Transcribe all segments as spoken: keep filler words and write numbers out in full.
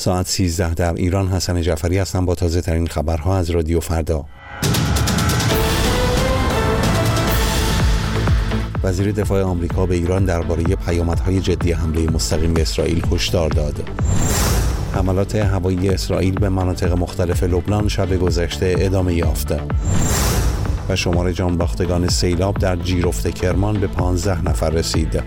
ساعت سیزده در ایران. حسن جعفری هستم با تازه ترین خبرها از رادیو فردا. وزیر دفاع آمریکا به ایران درباره پیامدهای جدی حمله مستقیم به اسرائیل هشدار داد. حملات هوایی اسرائیل به مناطق مختلف لبنان شب گذشته ادامه یافت و شمار جانباختگان سیلاب در جیرفت کرمان به پانزده نفر رسید.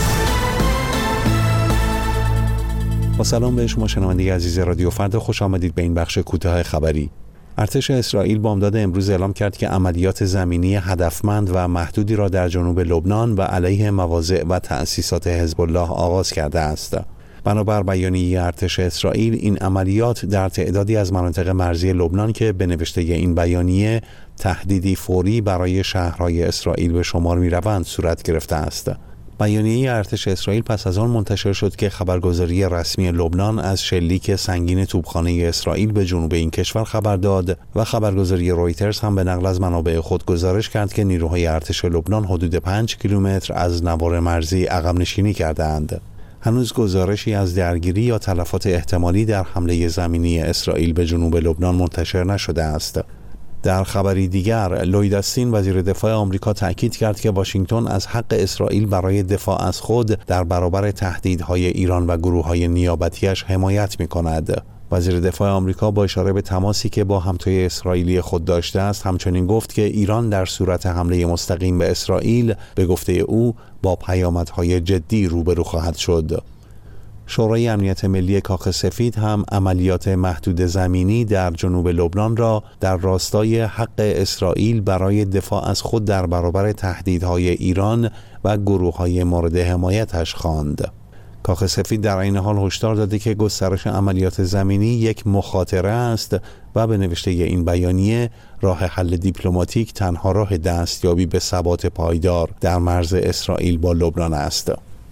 با سلام به شما شنونده عزیز رادیو فردا، خوش آمدید به این بخش کوتاه خبری. ارتش اسرائیل بامداد امروز اعلام کرد که عملیات زمینی هدفمند و محدودی را در جنوب لبنان و علیه مواضع و تأسیسات حزب الله آغاز کرده است. بنابر بیانیه ارتش اسرائیل، این عملیات در تعدادی از مناطق مرزی لبنان که به نوشته این بیانیه تهدیدی فوری برای شهرهای اسرائیل به شمار می‌روند صورت گرفته است. بیانیه ارتش اسرائیل پس از آن منتشر شد که خبرگزاری رسمی لبنان از شلیک سنگین توپخانه اسرائیل به جنوب این کشور خبر داد و خبرگزاری رویترز هم به نقل از منابع خود گزارش کرد که نیروهای ارتش لبنان حدود پنج کیلومتر از نوار مرزی عقب نشینی کردند. هنوز گزارشی از درگیری یا تلفات احتمالی در حمله زمینی اسرائیل به جنوب لبنان منتشر نشده است. در خبری دیگر، لوید استین وزیر دفاع آمریکا تأکید کرد که واشنگتن از حق اسرائیل برای دفاع از خود در برابر تهدیدهای ایران و گروه‌های نیابتیش حمایت می‌کند. وزیر دفاع آمریکا با اشاره به تماسی که با همتای اسرائیلی خود داشته است، همچنین گفت که ایران در صورت حمله مستقیم به اسرائیل به گفته او با پیامدهای جدی روبرو خواهد شد. شورای امنیت ملی کاخ سفید هم عملیات محدود زمینی در جنوب لبنان را در راستای حق اسرائیل برای دفاع از خود در برابر تهدیدهای ایران و گروه‌های مورد حمایتش خواند. کاخ سفید در این حال هشدار داده که گسترش عملیات زمینی یک مخاطره است و به نوشته این بیانیه راه حل دیپلماتیک تنها راه دستیابی به ثبات پایدار در مرز اسرائیل با لبنان است.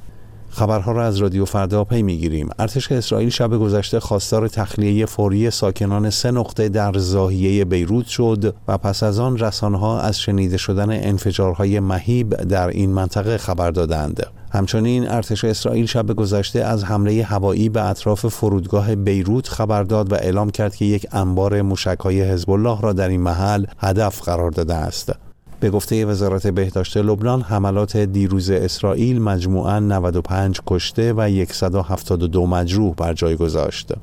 خبرها را از رادیو فردا پی میگیریم. ارتش اسرائیل شب گذشته خواستار تخلیه فوری ساکنان سه نقطه در ضاحیه بیروت شد و پس از آن رسانه‌ها از شنیده شدن انفجارهای مهیب در این منطقه خبر دادند. همچنین ارتش اسرائیل شب گذشته از حمله هوایی به اطراف فرودگاه بیروت خبر داد و اعلام کرد که یک انبار موشک‌های حزب الله را در این محل هدف قرار داده است. به گفته وزارت بهداشت لبنان، حملات دیروز اسرائیل مجموعاً نود و پنج کشته و صد و هفتاد و دو مجروح بر جای گذاشت.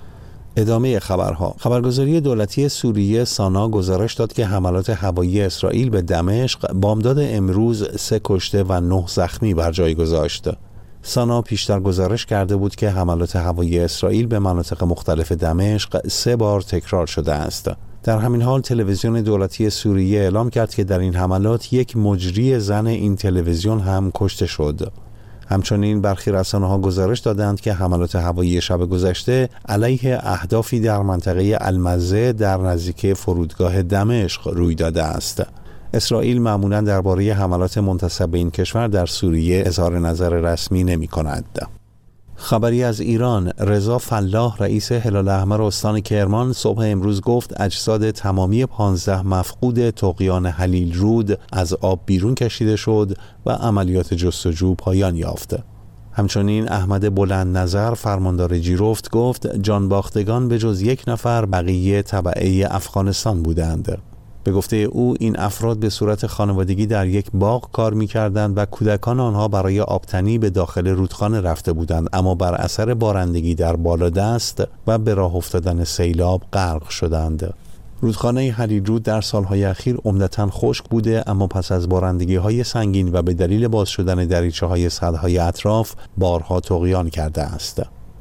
ادامه خبرها. خبرگزاری دولتی سوریه سانا گزارش داد که حملات هوایی اسرائیل به دمشق بامداد امروز سه کشته و نه زخمی بر جای گذاشت. سانا پیشتر گزارش کرده بود که حملات هوایی اسرائیل به مناطق مختلف دمشق سه بار تکرار شده است. در همین حال تلویزیون دولتی سوریه اعلام کرد که در این حملات یک مجری زن این تلویزیون هم کشته شد. همچنین برخی رسانه‌ها گزارش دادند که حملات هوایی شب گذشته علیه اهدافی در منطقه المزه در نزدیکی فرودگاه دمشق روی داده است. اسرائیل معمولاً درباره حملات منتسب به این کشور در سوریه اظهار نظر رسمی نمی‌کند. خبری از ایران. رضا فلاح رئیس هلال احمر استان کرمان صبح امروز گفت اجساد تمامی پانزده مفقود طغیان هلیل رود از آب بیرون کشیده شد و عملیات جستجو پایان یافت. همچنین احمد بلند نظر فرماندار جیرفت گفت جانباختگان به جز یک نفر بقیه تبعه افغانستان بودند. به گفته او این افراد به صورت خانوادگی در یک باغ کار می‌کردند و کودکان آنها برای آبتنی به داخل رودخانه رفته بودند، اما بر اثر بارندگی در بالادست و به راه افتادن سیلاب غرق شدند. رودخانه هلیل رود در سالهای اخیر عمدتاً خشک بوده، اما پس از بارندگی‌های سنگین و به دلیل باز شدن دریچه‌های سدهای اطراف بارها طغیان کرده است.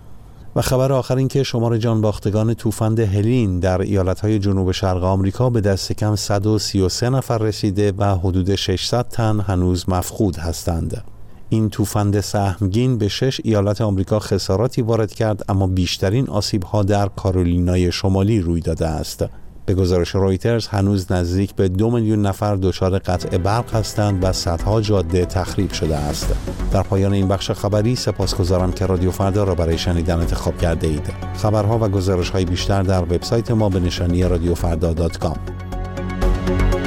و خبر آخر این که شمار جانباختگان طوفان هلین در ایالت‌های جنوب شرق آمریکا به دست کم صد و سی و سه نفر رسیده و حدود ششصد تن هنوز مفقود هستند. این طوفان سهمگین به شش ایالت آمریکا خساراتی وارد کرد، اما بیشترین آسیب‌ها در کارولینای شمالی روی داده است. به گزارش رویترز هنوز نزدیک به دو میلیون نفر دچار قطع برق هستند و صدها جاده تخریب شده است. در پایان این بخش خبری سپاسگزارم که رادیو فردا را برای شنیدن انتخاب کرده اید. خبرها و گزارش‌های بیشتر در وبسایت ما به نشانی رادیو فردا دات کام.